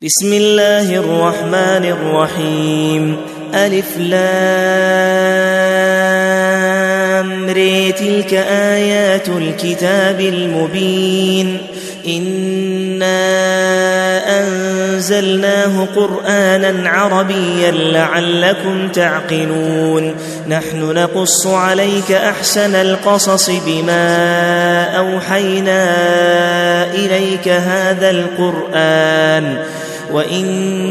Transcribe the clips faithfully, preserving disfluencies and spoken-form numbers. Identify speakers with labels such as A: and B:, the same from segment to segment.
A: بسم الله الرحمن الرحيم. ألف لام ر تلك آيات الكتاب المبين إنا أنزلناه قرآنا عربيا لعلكم تعقلون. نحن نقص عليك أحسن القصص بما أوحينا إليك هذا القرآن وإن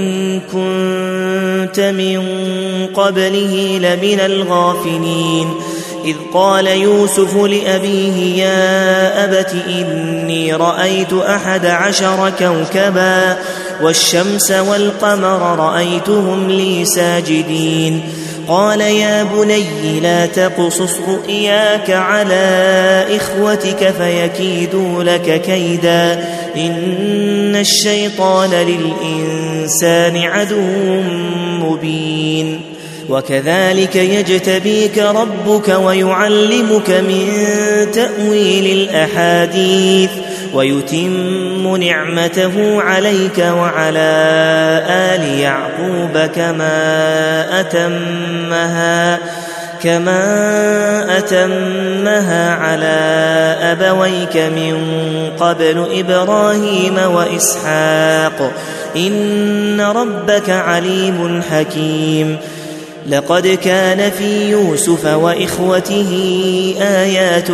A: كنت من قبله لمن الغافلين. إذ قال يوسف لأبيه يا أبت إني رأيت أحد عشر كوكبا والشمس والقمر رأيتهم لي ساجدين. قال يا بني لا تقصص رؤياك على إخوتك فيكيدوا لك كيدا إن الشيطان للإنسان عدو مبين. وكذلك يجتبيك ربك ويعلمك من تأويل الأحاديث ويتم نعمته عليك وعلى آل يعقوب كما أتمها كما أتمها على أبويك من قبل إبراهيم وإسحاق إن ربك عليم حكيم. لقد كان في يوسف وإخوته آيات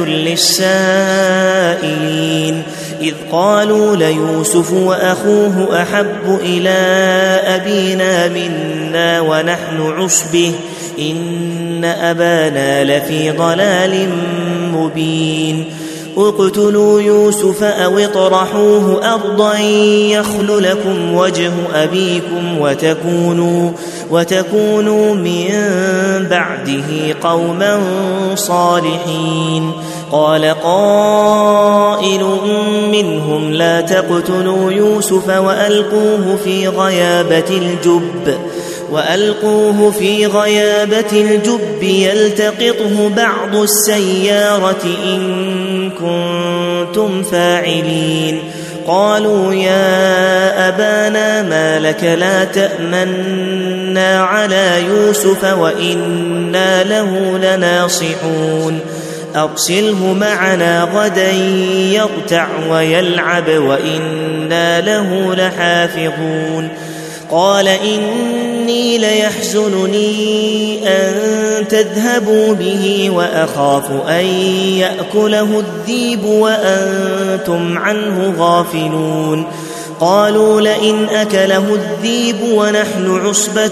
A: للسائلين إذ قالوا ليوسف وأخوه أحب إلى أبينا منا ونحن عصبه إن أبانا لفي ضلال مبين. اقتلوا يوسف أو اطرحوه أرضا يخل لكم وجه أبيكم وتكونوا, وتكونوا من بعده قوما صالحين. قال قائل منهم لا تقتلوا يوسف وألقوه في غيابة الجب وألقوه في غيابة الجب يلتقطه بعض السيارة إن كنتم فاعلين. قالوا يا أبانا ما لك لا تأمنا على يوسف وإنا له لناصحون أرسله معنا غدا يرتع ويلعب وإنا له لحافظون. قال إني ليحزنني أن تذهبوا به وأخاف أن يأكله الذئب وأنتم عنه غافلون. قالوا لئن أكله الذئب ونحن عصبة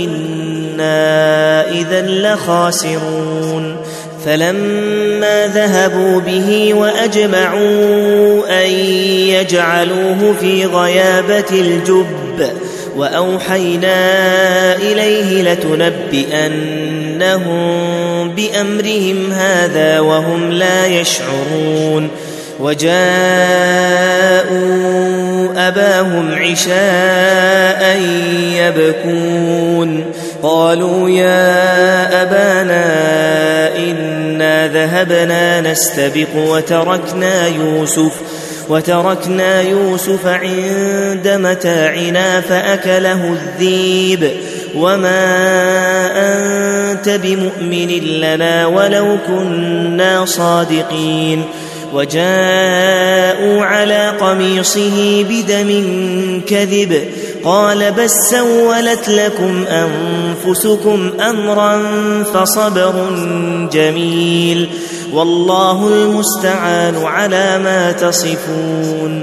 A: إنا إذا لخاسرون. فلما ذهبوا به وأجمعوا أن يجعلوه في غيابة الجب وأوحينا إليه لتنبئنهم بأمرهم هذا وهم لا يشعرون. وجاءوا أباهم عشاء يبكون. قالوا يا أبانا إنا ذهبنا نستبق وتركنا يوسف وتركنا يوسف عند متاعنا فأكله الذئب وما أنت بمؤمن لنا ولو كنا صادقين. وجاءوا على قميصه بدم كذب قال بل سولت لكم أنفسكم أمرا فصبر جميل والله المستعان على ما تصفون.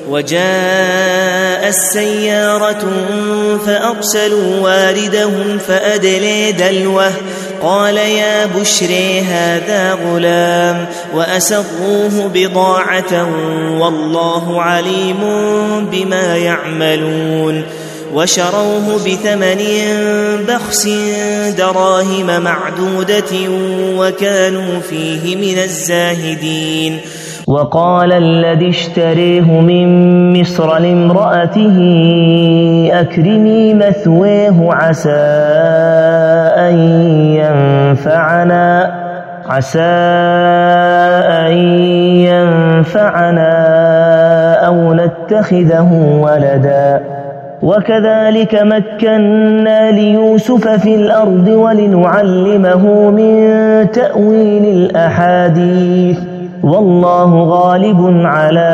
A: وجاء السيارة فأرسلوا واردهم فأدلي دلوه قال يا بشري هذا غلام وأسروه بضاعة والله عليم بما يعملون. وشروه بثمن بخس دراهم معدودة وكانوا فيه من الزاهدين.
B: وقال الذي اشتريه من مصر لامرأته أكرمي مثواه عسى أن ينفعنا عسى أن ينفعنا أو نتخذه ولدا وكذلك مكنا ليوسف في الأرض ولنعلمه من تأويل الأحاديث والله غالب على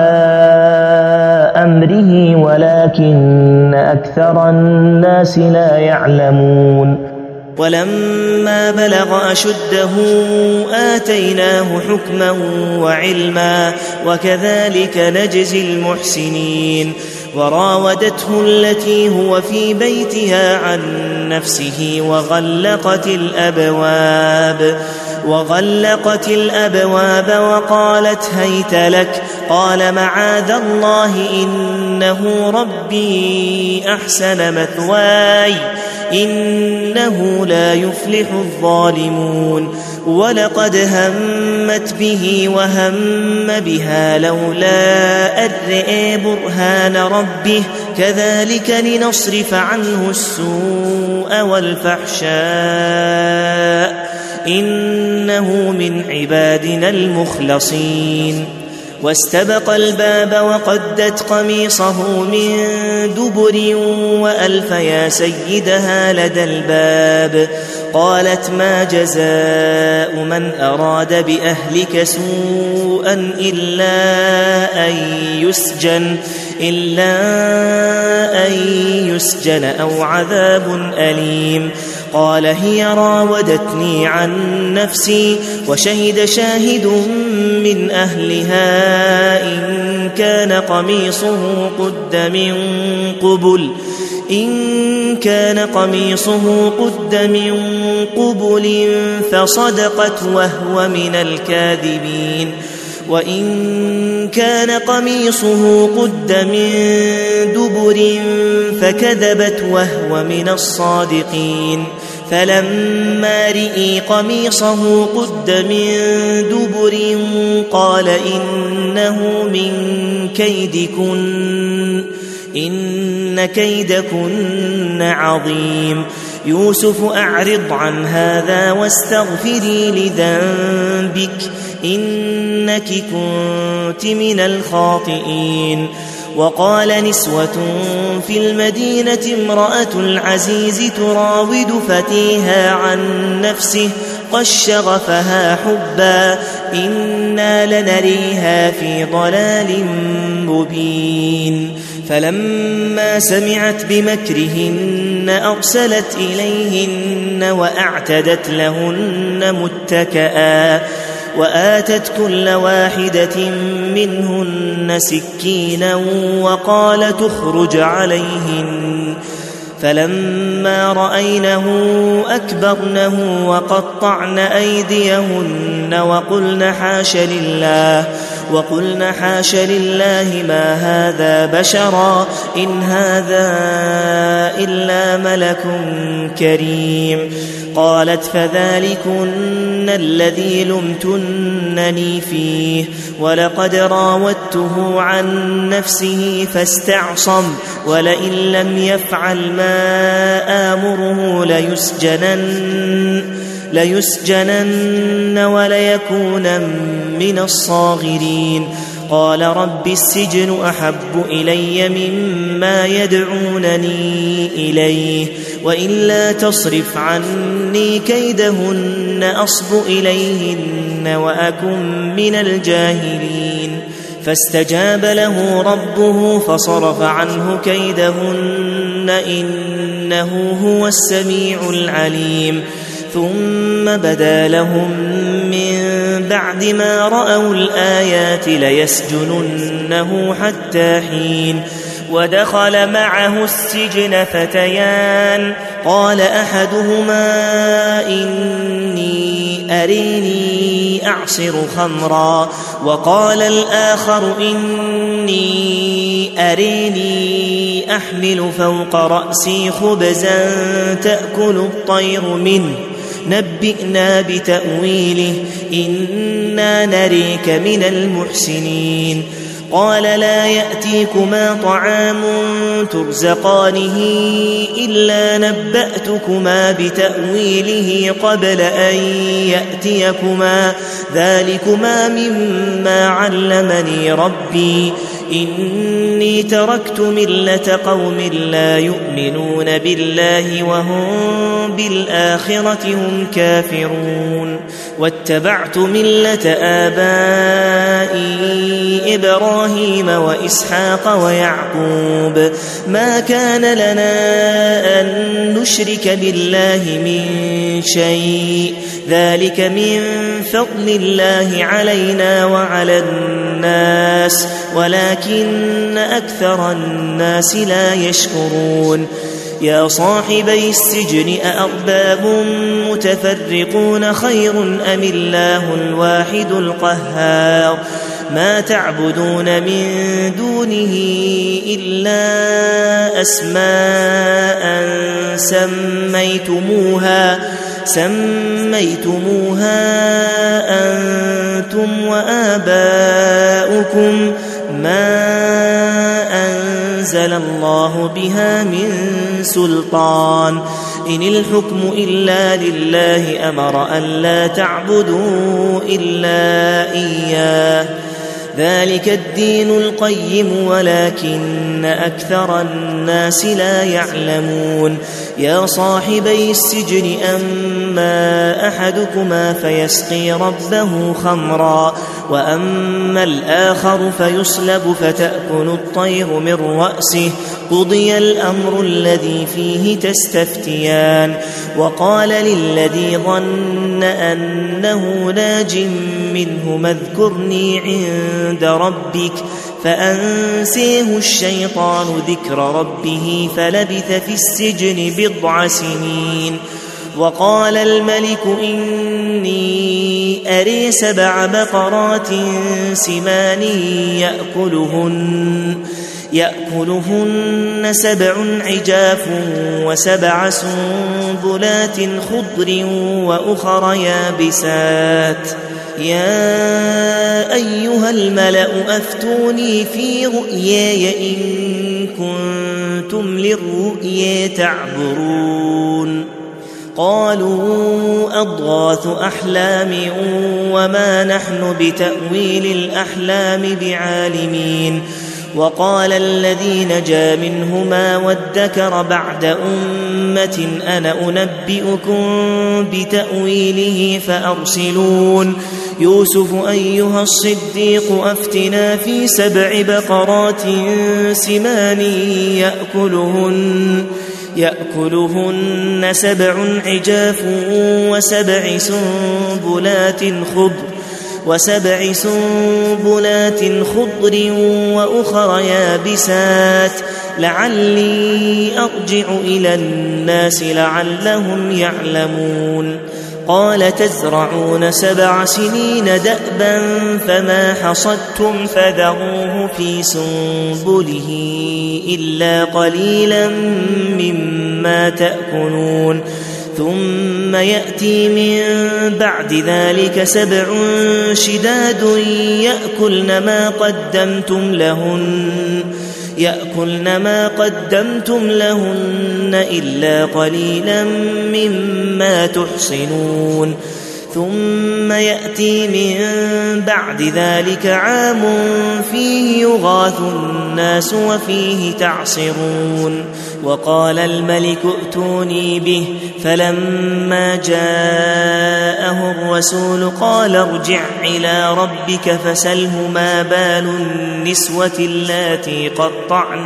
B: أمره ولكن أكثر الناس لا يعلمون.
A: ولما بلغ أشده آتيناه حكما وعلما وكذلك نجزي المحسنين. وراودته التي هو في بيتها عن نفسه وغلقت الأبواب وغلقت الأبواب وقالت هيت لك قال معاذ الله إنه ربي أحسن مثواي إنه لا يفلح الظالمون. ولقد همت به وهم بها لولا أن رأى برهان ربه كذلك لنصرف عنه السوء والفحشاء إنه من عبادنا المخلصين. واستبق الباب وقدت قميصه من دبر وألف يا سيدها لدى الباب قالت ما جزاء من أراد بأهلك سوءا إلا أن يسجن إلا أن يسجن أو عذاب أليم. قال هي راودتني عن نفسي وشهد شاهد من أهلها إن كان قميصه قد من قبل إن كان قميصه قد من قبل فصدقت وهو من الكاذبين وإن كان قميصه قد من دبر فكذبت وهو من الصادقين. فلما رئي قميصه قد من دبر قال إنه من كيدكن إن كيدكن عظيم. يوسف أعرض عن هذا واستغفري لذنبك إنك كنت من الخاطئين. وقال نسوة في المدينة امرأة العزيز تراود فتيها عن نفسه قد شغفها حبا إنا لنريها في ضلال مبين. فلما سمعت بمكرهن أرسلت إليهن وأعتدت لهن متكئا وآتت كل واحدة منهن سكينا وقال تخرج عليهن. فلما رأينه أكبرنه وقطعن أيديهن وقلن حاش لله وقلن حاش لله ما هذا بشرا إن هذا إلا ملك كريم. قالت فذلكن الذي لمتنني فيه ولقد راودته عن نفسه فاستعصم ولئن لم يفعل ما آمره ليسجنن ليسجنن وليكون من الصاغرين. قال رب السجن أحب إلي مما يدعونني إليه وإلا تصرف عني كيدهن أصب إليهن وأكن من الجاهلين. فاستجاب له ربه فصرف عنه كيدهن إنه هو السميع العليم. ثم بدا لهم من بعد ما رأوا الآيات ليسجننه حتى حين. ودخل معه السجن فتيان قال أحدهما إني أريني أعصر خمرا وقال الآخر إني أريني أحمل فوق رأسي خبزا تأكل الطير منه نبئنا بتأويله إنا نريك من المحسنين. قال لا يأتيكما طعام ترزقانه إلا نبأتكما بتأويله قبل أن يأتيكما ذلكما مما علمني ربي إن إني تركت ملة قوم لا يؤمنون بالله وهم بالآخرة هم كافرون واتبعت ملة آبائي إبراهيم وإسحاق ويعقوب ما كان لنا أن نشرك بالله من شيء ذلك من فضل الله علينا وعلى الناس ولكن أكثر الناس لا يشكرون يا صاحبي السجن أأرباب متفرقون خير أم الله الواحد القهار ما تعبدون من دونه إلا أسماء سميتموها سميتموها أنتم وآباؤكم ما أنزل الله بها من سلطان إن الحكم إلا لله أمر أن لا تعبدوا إلا إياه ذلك الدين القيم ولكن أكثر الناس لا يعلمون يا صاحبي السجن أما أحدكما فيسقي ربه خمرا وأما الآخر فيصلب فتأكل الطير من رأسه قضي الأمر الذي فيه تستفتيان وقال للذي ظن أنه ناج منه اذكرني عند ربك فأنسيه الشيطان ذكر ربه فلبث في السجن بضع سنين وقال الملك إني أري سبع بقرات سمان يأكلهن يأكلهن سبع عجاف وسبع سنبلات خضر وأخر يابسات يا أيها الملأ أفتوني في رؤياي إن كنتم للرؤيا تعبرون قالوا أضغاث أحلام وما نحن بتأويل الأحلام بعالمين وقال الذي نجا منهما وادكر بعد أمة أنا أنبئكم بتأويله فأرسلون يوسف أيها الصديق أفتنا في سبع بقرات سمان يأكلهن يأكلهن سبع عجاف وسبع سنبلات خضر وسبع سنبلات خضر وأخر يابسات لعلي أرجع إلى الناس لعلهم يعلمون قال تزرعون سبع سنين دأبا فما حصدتم فذروه في سنبله إلا قليلا مما تأكلون ثم يأتي من بعد ذلك سبع شداد يأكلن ما قدمتم لهن يأكلن ما قدمتم لهن إلا قليلا مما تحصنون ثم يأتي من بعد ذلك عام فيه يغاث الناس وفيه تعصرون وقال الملك ائتوني به فلما جاءه الرسول قال ارجع إلى ربك فسله ما بال النسوة اللاتي قطعن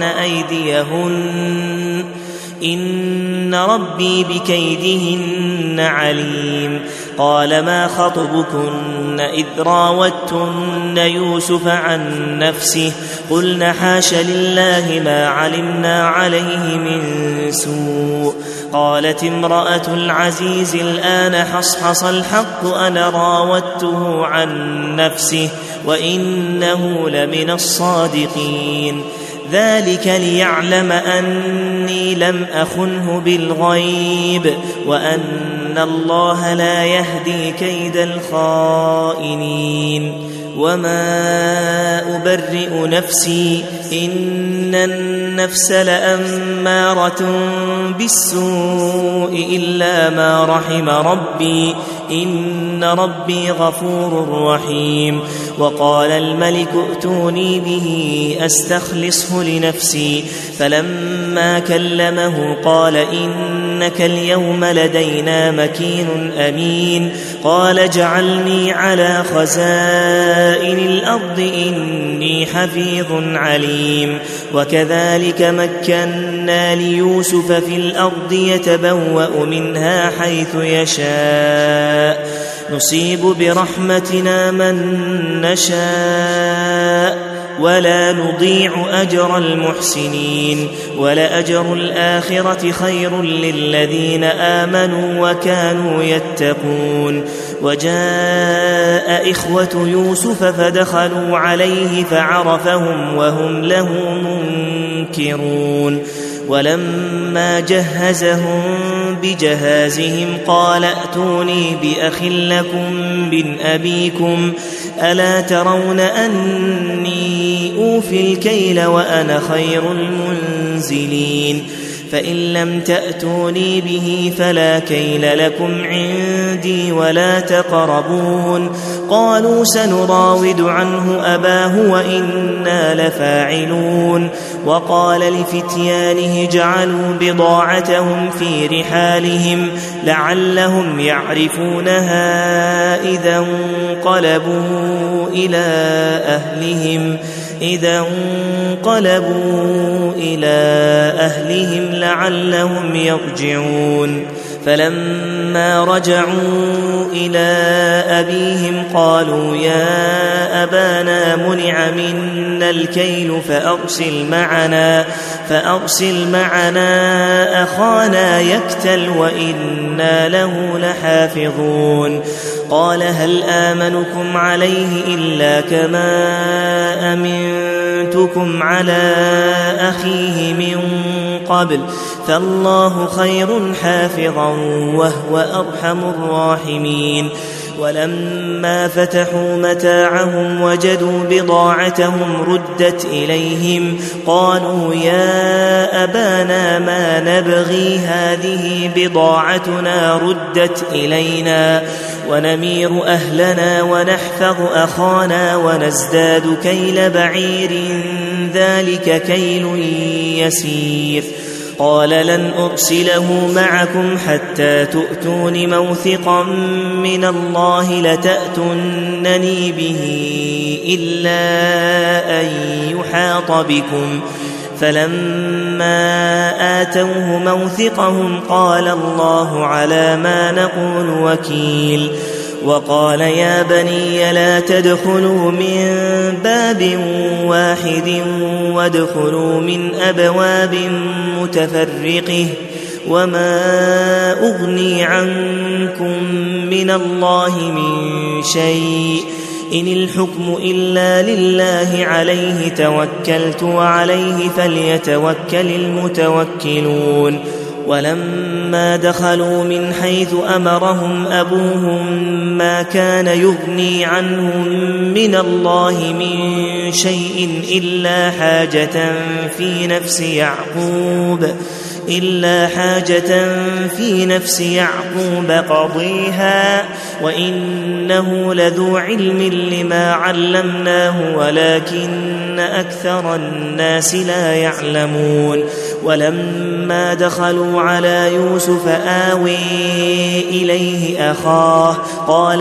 A: أيديهن إن ربي بكيدهن عليم قال ما خطبكن إذ راوتن يوسف عن نفسه قلن حاش لله ما علمنا عليه من سوء قالت امرأة العزيز الآن حصحص الحق أنا راودته عن نفسه وإنه لمن الصادقين ذلك ليعلم أني لم أخنه بالغيب وأن الله لا يهدي كيد الخائنين وما أبرئ نفسي إن النفس لأمارة بالسوء إلا ما رحم ربي إن ربي غفور رحيم. وقال الملك ائتوني به أستخلصه لنفسي فلما كلمه قال إنك اليوم لدينا مكين أمين. قال اجعلني على خزائن الأرض إني حفيظ عليم. وكذلك مكنا ليوسف في الأرض يتبوأ منها حيث يشاء نصيب برحمتنا من نشاء ولا نضيع أجر المحسنين ولأجر الآخرة خير للذين آمنوا وكانوا يتقون. وجاء إخوة يوسف فدخلوا عليه فعرفهم وهم له منكرون. ولما جهزهم بجهازهم قال ائتوني بأخ لكم من أبيكم ألا ترون أني أوفي الكيل وأنا خير المنزلين. فإن لم تأتوني به فلا كيل لكم عندي ولا تقربون. قالوا سنراود عنه أباه وإنا لفاعلون. وقال لفتيانه جعلوا بضاعتهم في رحالهم لعلهم يعرفونها إذا انقلبوا إلى أهلهم إذا انقلبوا إلى أهلهم لعلهم يرجعون. فلما رجعوا إلى أبيهم قالوا يا أبانا منع منا الكيل فأرسل معنا فأرسل معنا أخانا يكتل وإنا له لحافظون. قال هل آمنكم عليه إلا كما أمنتكم على أخيه من قبل فالله خير حافظا وهو أرحم الراحمين. ولما فتحوا متاعهم وجدوا بضاعتهم ردت إليهم قالوا يا أبانا ما نبغي هذه بضاعتنا ردت إلينا ونمير أهلنا ونحفظ أخانا ونزداد كيل بعير ذلك كيل يسير. قال لن أرسله معكم حتى تؤتون موثقا من الله لتأتونني به إلا أن يحاط بكم. فلما آتوه موثقهم قال الله على ما نقول وكيل. وقال يا بني لا تدخلوا من باب واحد وادخلوا من أبواب متفرقة وما أغني عنكم من الله من شيء إن الحكم إلا لله عليه توكلت وعليه فليتوكل المتوكلون. ولما دخلوا من حيث أمرهم أبوهم ما كان يغني عنهم من الله من شيء إلا حاجة في نفس يعقوب إلا حاجة في نفس يعقوب قضيها وإنه لذو علم لما علمناه ولكن أكثر الناس لا يعلمون. ولما دخلوا على يوسف آوي إليه أخاه قال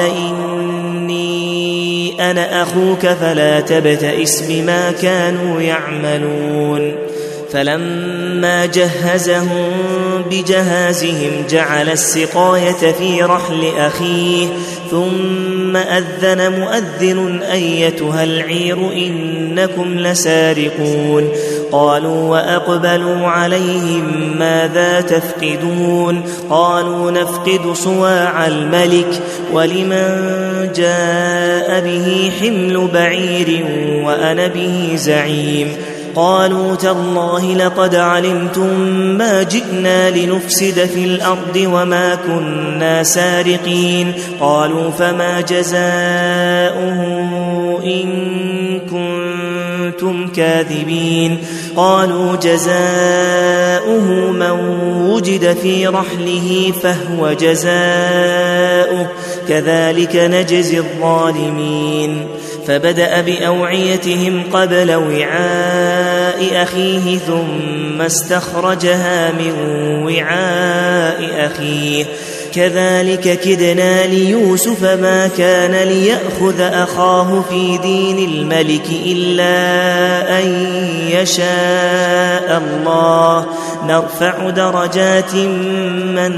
A: إني أنا أخوك فلا تبتئس بما كانوا يعملون. فلما جهزهم بجهازهم جعل السقاية في رحل أخيه ثم أذن مؤذن أيتها العير إنكم لسارقون. قالوا وأقبلوا عليهم ماذا تفقدون قالوا نفقد صواع الملك ولمن جاء به حمل بعير وأنا به زعيم. قالوا تالله لقد علمتم ما جئنا لنفسد في الأرض وما كنا سارقين. قالوا فما جزاؤه إن كنتم كنتم كاذبين. قالوا جزاؤه من وجد في رحله فهو جزاؤه كذلك نجزي الظالمين. فبدأ بأوعيتهم قبل وعاء أخيه ثم استخرجها من وعاء أخيه كذلك كدنا ليوسف ما كان ليأخذ أخاه في دين الملك إلا أن يشاء الله نرفع درجات من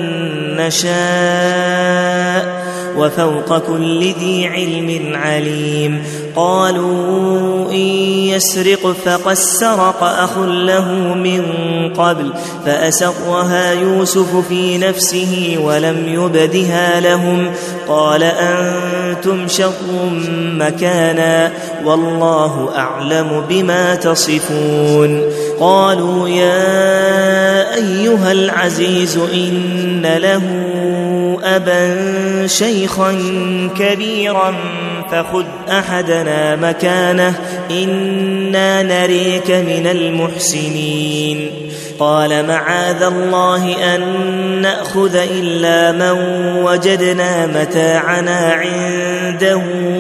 A: نشاء وفوق كل ذي علم عليم. قالوا إن يسرق فقد سرق أخ له من قبل فأسرها يوسف في نفسه ولم يبدها لهم قال أنتم شر مكانا والله أعلم بما تصفون. قالوا يا أيها العزيز إن له أبا شيخا كبيرا فخذ أحدنا مكانه إنا نريك من المحسنين. قال معاذ الله أن نأخذ إلا من وجدنا متاعنا عنده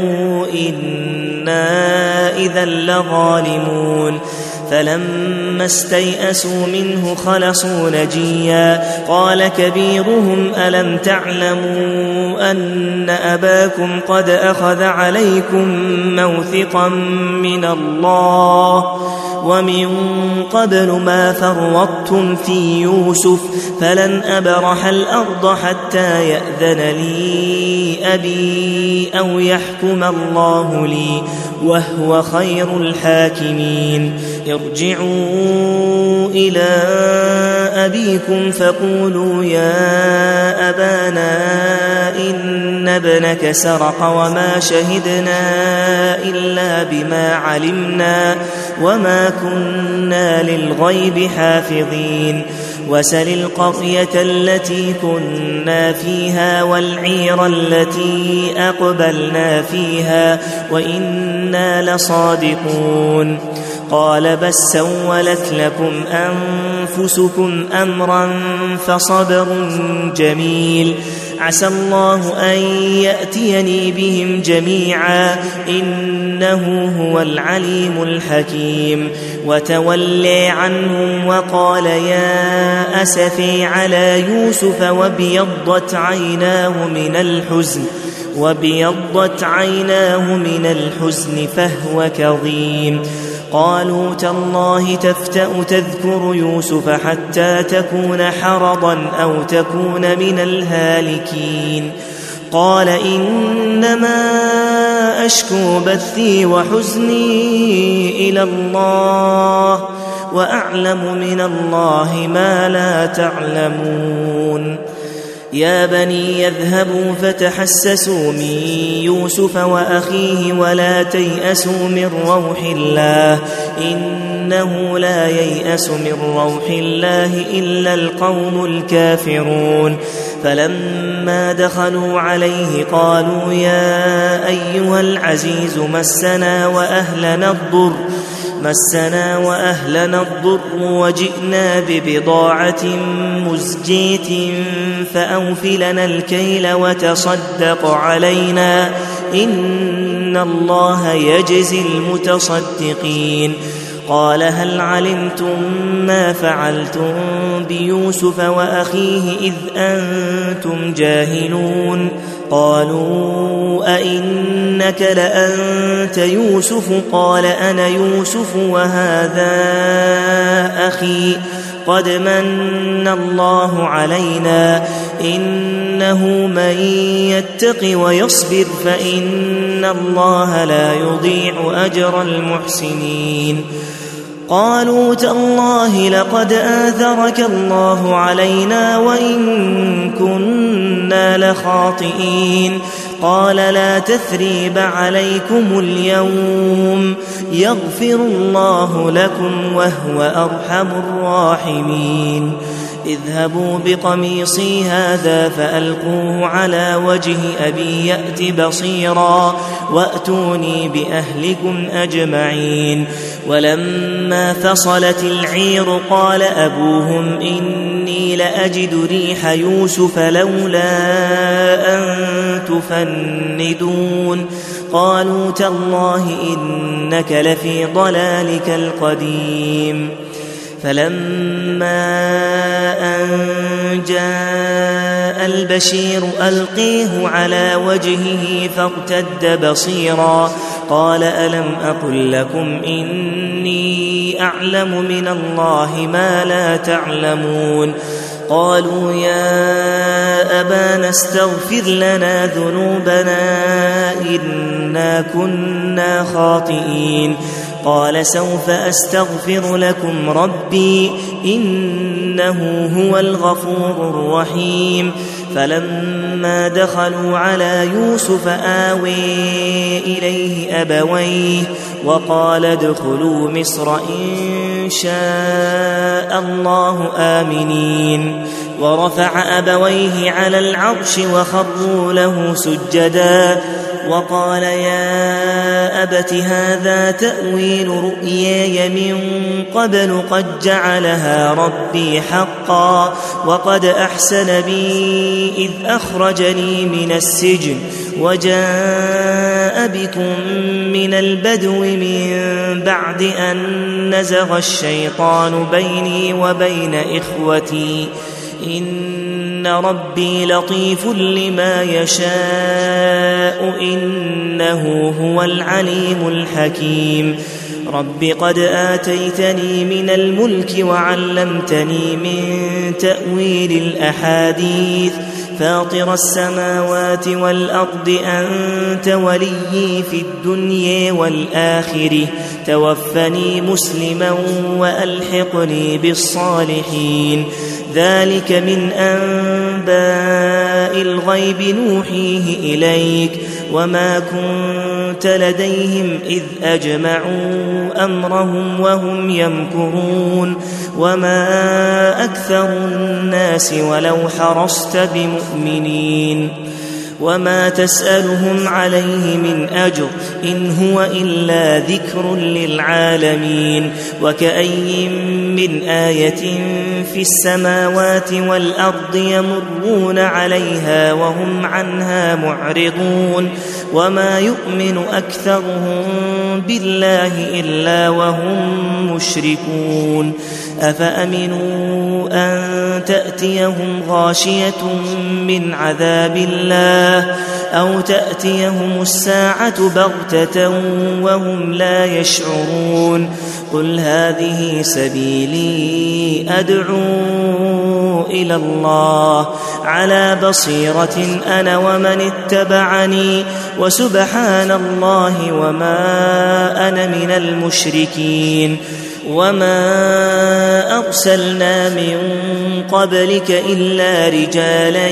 A: إنا إذا لظالمون. فلما استيئسوا منه خلصوا نجيا قال كبيرهم ألم تعلموا أن أباكم قد أخذ عليكم موثقا من الله ومن قبل ما فرطتم في يوسف فلن أبرح الأرض حتى يأذن لي أبي أو يحكم الله لي وهو خير الحاكمين. ارجعوا إلى أبيكم فقولوا يا أبانا إن ابنك سرق وما شهدنا إلا بما علمنا وما كنا للغيب حافظين. وسل القرية التي كنا فيها والعير التي أقبلنا فيها وإنا لصادقون. قال بل سولت لكم أنفسكم أمرا فصبر جميل عسى الله أن يأتيني بهم جميعا إنه هو العليم الحكيم. وتولي عنهم وقال يا أسفي على يوسف وابيضت عيناه من الحزن وابيضت عيناه من الحزن فهو كظيم. قالوا تالله تفتأ تذكر يوسف حتى تكون حرضا أو تكون من الهالكين. قال إنما أشكو بثي وحزني إلى الله وأعلم من الله ما لا تعلمون. يا بني يذهبوا فتحسسوا من يوسف وأخيه ولا تيأسوا من روح الله إنه لا ييأس من روح الله إلا القوم الكافرون. فلما دخلوا عليه قالوا يا أيها العزيز مسنا وأهلنا الضر مسنا وأهلنا الضر وجئنا ببضاعة مزجية فأوفلنا الكيل وتصدق علينا إن الله يجزي المتصدقين. قال هل علمتم ما فعلتم بيوسف وأخيه إذ أنتم جاهلون؟ قالوا أئنك لأنت يوسف؟ قال أنا يوسف وهذا أخي قد من الله علينا إنه من يتق ويصبر فإن الله لا يضيع أجر المحسنين. قالوا تالله لقد آثرك الله علينا وإن كنا لخاطئين. قال لا تثريب عليكم اليوم يغفر الله لكم وهو أرحم الراحمين اذهبوا بقميصي هذا فألقوه على وجه أبي يأت بصيرا وأتوني بأهلكم أجمعين ولما فصلت العير قال أبوهم إني لأجد ريح يوسف لولا أن تفندون قالوا تالله إنك لفي ضلالك القديم فلما أن جاء البشير ألقيه على وجهه فارتد بصيرا قال ألم أقل لكم إني أعلم من الله ما لا تعلمون قالوا يا أبانا استغفر لنا ذنوبنا إنا كنا خاطئين قال سوف أستغفر لكم ربي إنه هو الغفور الرحيم فلما دخلوا على يوسف آوي إليه أبويه وقال ادخلوا مصر إن شاء الله آمنين ورفع أبويه على العرش وخروا له سجدا وقال يا أبت هذا تأويل رؤياي من قبل قد جعلها ربي حقا وقد أحسن بي إذ أخرجني من السجن وجاء بكم من البدو من بعد أن نزغ الشيطان بيني وبين إخوتي إن ربي لطيف لما يشاء إنه هو العليم الحكيم رب قد آتيتني من الملك وعلمتني من تأويل الأحاديث فاطر السماوات والأرض أنت وليي في الدنيا والآخرة توفني مسلما وألحقني بالصالحين ذلك من أنباء الغيب نوحيه إليك وما كنت لديهم إذ أجمعوا أمرهم وهم يمكرون وما أكثر الناس ولو حرصت بمؤمنين وما تسألهم عليه من أجر إن هو إلا ذكر للعالمين وكأي من آية في السماوات والأرض يمرون عليها وهم عنها معرضون وما يؤمن أكثرهم بالله إلا وهم مشركون أفأمنوا أن تأتيهم غاشية من عذاب الله أو تأتيهم الساعة بغتة وهم لا يشعرون قل هذه سبيلي أدعو إلى الله على بصيرة أنا ومن اتبعني وسبحان الله وما أنا من المشركين وما أرسلنا من قبلك إلا رجالا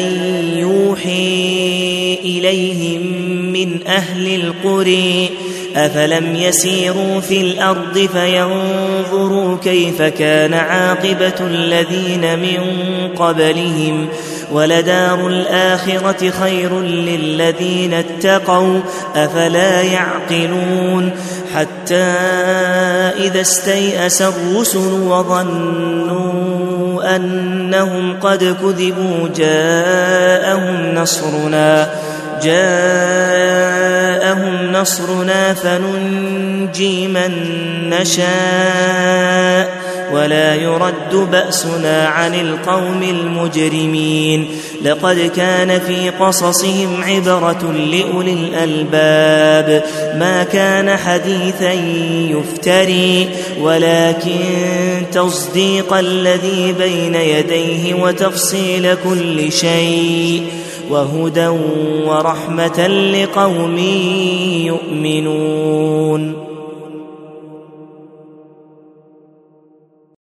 A: يوحي إليهم من أهل القرى أفلم يسيروا في الأرض فينظروا كيف كان عاقبة الذين من قبلهم ولدار الآخرة خير للذين اتقوا أفلا يعقلون حتى إذا استيأس الرسل وظنوا أنهم قد كذبوا جاءهم نصرنا جاءهم نصرنا فننجي من نشاء ولا يرد بأسنا عن القوم المجرمين لقد كان في قصصهم عبرة لأولي الألباب ما كان حديثا يفتري ولكن تصديق الذي بين يديه وتفصيل كل شيء وهدى ورحمة لقوم يؤمنون.